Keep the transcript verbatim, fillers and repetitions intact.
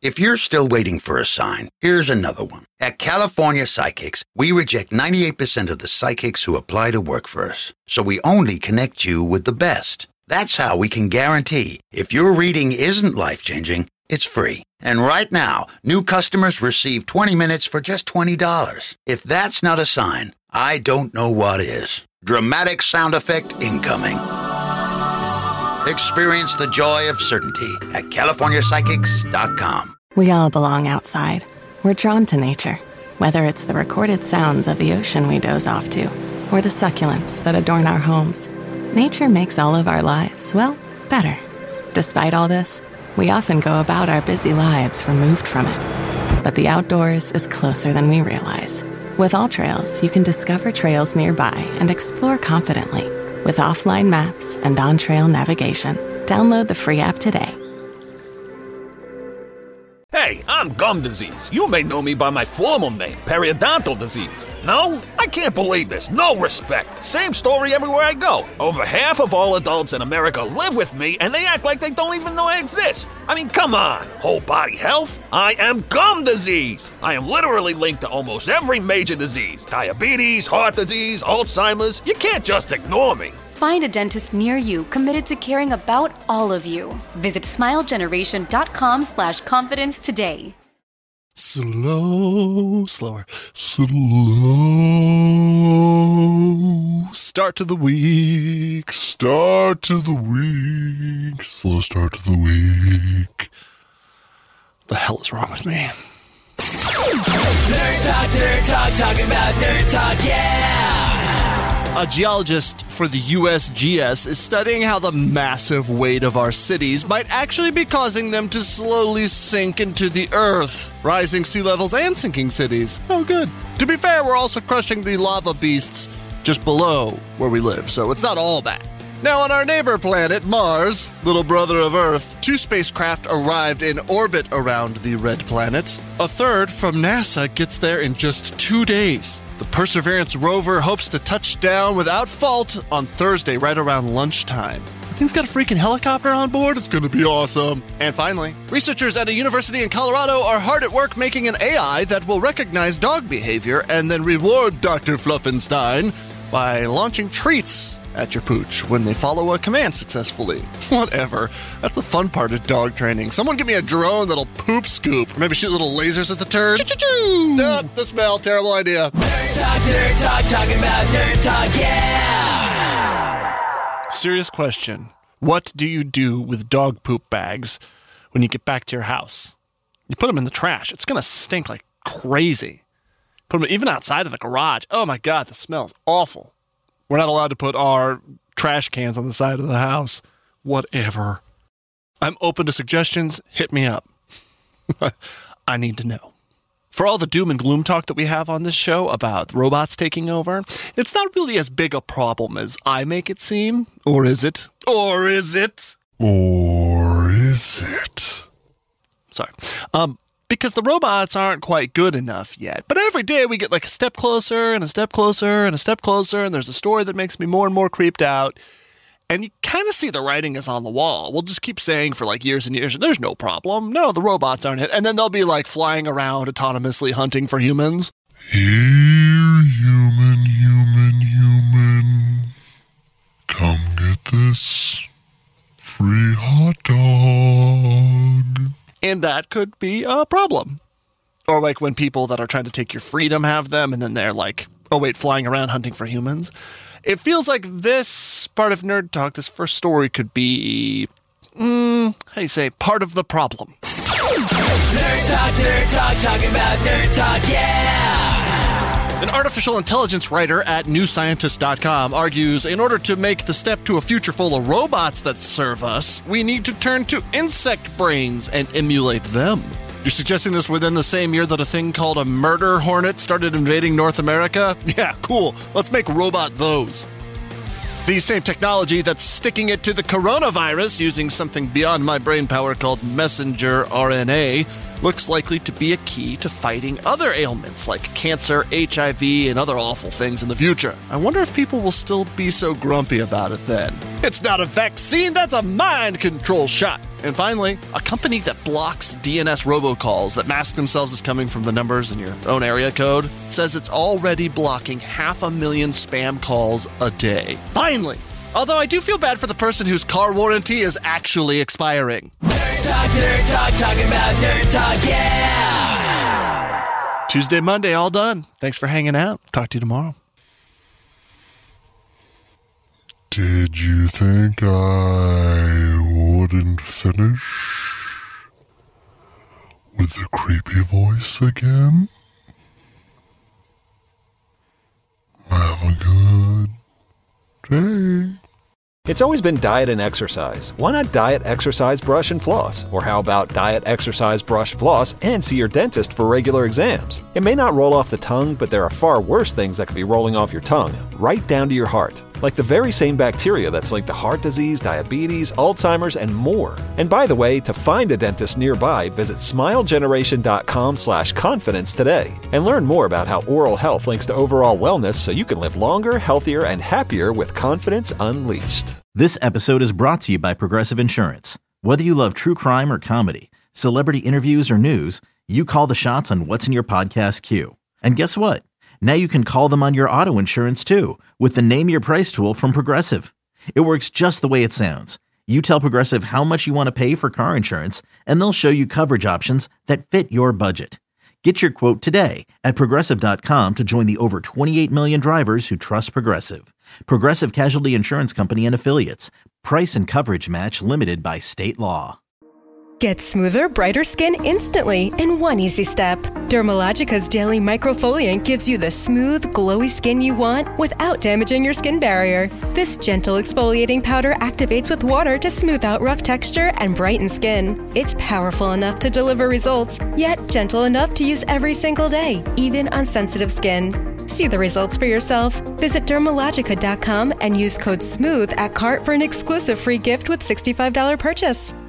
If you're still waiting for a sign, here's another one. At California Psychics, we reject ninety-eight percent of the psychics who apply to work for us. So we only connect you with the best. That's how we can guarantee if your reading isn't life-changing, it's free. And right now, new customers receive twenty minutes for just twenty dollars. If that's not a sign, I don't know what is. Dramatic sound effect incoming. Experience the joy of certainty at California Psychics dot com. We all belong outside. We're drawn to nature, whether it's the recorded sounds of the ocean we doze off to, or the succulents that adorn our homes. Nature makes all of our lives, well, better. Despite all this, we often go about our busy lives removed from it. But the outdoors is closer than we realize. With AllTrails, you can discover trails nearby and explore confidently. With offline maps and on-trail navigation, download the free app today. Hey, I'm gum disease. You may know me by my formal name, periodontal disease. No? I can't believe this. No respect. Same story everywhere I go. Over half of all adults in America live with me, and they act like they don't even know I exist. I mean, come on. Whole body health? I am gum disease. I am literally linked to almost every major disease. Diabetes, heart disease, Alzheimer's. You can't just ignore me. Find a dentist near you committed to caring about all of you. Visit smilegeneration.com slash confidence today. Slow, slower, slow start to the week, start to the week, slow start to the week. The hell is wrong with me? Nerd Talk, Nerd Talk, talking about Nerd Talk, yeah! A geologist for the U S G S is studying how the massive weight of our cities might actually be causing them to slowly sink into the earth, rising sea levels and sinking cities. Oh, good. To be fair, we're also crushing the lava beasts just below where we live, so it's not all bad. Now, on our neighbor planet, Mars, little brother of Earth, two spacecraft arrived in orbit around the red planet. A third from NASA gets there in just two days. The Perseverance rover hopes to touch down without fault on Thursday, right around lunchtime. The thing's got a freaking helicopter on board. It's going to be awesome. And finally, researchers at a university in Colorado are hard at work making an A I that will recognize dog behavior and then reward Doctor Fluffenstein by launching treats at your pooch when they follow a command successfully. Whatever. That's the fun part of dog training. Someone give me a drone that'll poop scoop. Or maybe shoot little lasers at the turd. Choo-choo-choo! Nope, the smell. Terrible idea. Nerd Talk, Nerd Talk, talking about Nerd Talk, yeah! Serious question. What do you do with dog poop bags when you get back to your house? You put them in the trash. It's going to stink like crazy. Put them even outside of the garage. Oh my God, the smell is awful. We're not allowed to put our trash cans on the side of the house. Whatever. I'm open to suggestions. Hit me up. I need to know. For all the doom and gloom talk that we have on this show about robots taking over, it's not really as big a problem as I make it seem. Or is it? Or is it? Or is it? Sorry. Um... Because the robots aren't quite good enough yet. But every day we get like a step closer and a step closer and a step closer, and there's a story that makes me more and more creeped out. And you kind of see the writing is on the wall. We'll just keep saying for like years and years, there's no problem. No, the robots aren't it. And then they'll be like flying around autonomously hunting for humans. Here, human, human, human. Come get this free hot dog. And that could be a problem. Or like when people that are trying to take your freedom have them, and then they're like, oh wait, flying around hunting for humans. It feels like this part of Nerd Talk, this first story, could be, mm, how do you say, part of the problem. Nerd Talk, Nerd Talk, talking about Nerd Talk, yeah! An artificial intelligence writer at new scientist dot com argues in order to make the step to a future full of robots that serve us, we need to turn to insect brains and emulate them. You're suggesting this within the same year that a thing called a murder hornet started invading North America? Yeah, cool. Let's make robot those. The same technology that's sticking it to the coronavirus using something beyond my brain power called messenger R N A looks likely to be a key to fighting other ailments like cancer, H I V, and other awful things in the future. I wonder if people will still be so grumpy about it then. It's not a vaccine, that's a mind control shot. And finally, a company that blocks D N S robocalls that mask themselves as coming from the numbers in your own area code says it's already blocking half a million spam calls a day. Finally! Although I do feel bad for the person whose car warranty is actually expiring. Nerd Talk, Nerd Talk, talking about Nerd Talk, yeah! Tuesday, Monday, all done. Thanks for hanging out. Talk to you tomorrow. Did you think I wouldn't finish with the creepy voice again? Have a good day. It's always been diet and exercise. Why not diet, exercise, brush, and floss? Or how about diet, exercise, brush, floss, and see your dentist for regular exams? It may not roll off the tongue, but there are far worse things that could be rolling off your tongue, right down to your heart. Like the very same bacteria that's linked to heart disease, diabetes, Alzheimer's, and more. And by the way, to find a dentist nearby, visit smilegeneration.com slash confidence today. And learn more about how oral health links to overall wellness so you can live longer, healthier, and happier with confidence unleashed. This episode is brought to you by Progressive Insurance. Whether you love true crime or comedy, celebrity interviews or news, you call the shots on what's in your podcast queue. And guess what? Now you can call them on your auto insurance too with the Name Your Price tool from Progressive. It works just the way it sounds. You tell Progressive how much you want to pay for car insurance, and they'll show you coverage options that fit your budget. Get your quote today at Progressive dot com to join the over twenty-eight million drivers who trust Progressive. Progressive Casualty Insurance Company and Affiliates. Price and coverage match limited by state law. Get smoother, brighter skin instantly in one easy step. Dermalogica's Daily Microfoliant gives you the smooth, glowy skin you want without damaging your skin barrier. This gentle exfoliating powder activates with water to smooth out rough texture and brighten skin. It's powerful enough to deliver results, yet gentle enough to use every single day, even on sensitive skin. See the results for yourself. Visit Dermalogica dot com and use code SMOOTH at cart for an exclusive free gift with sixty-five dollars purchase.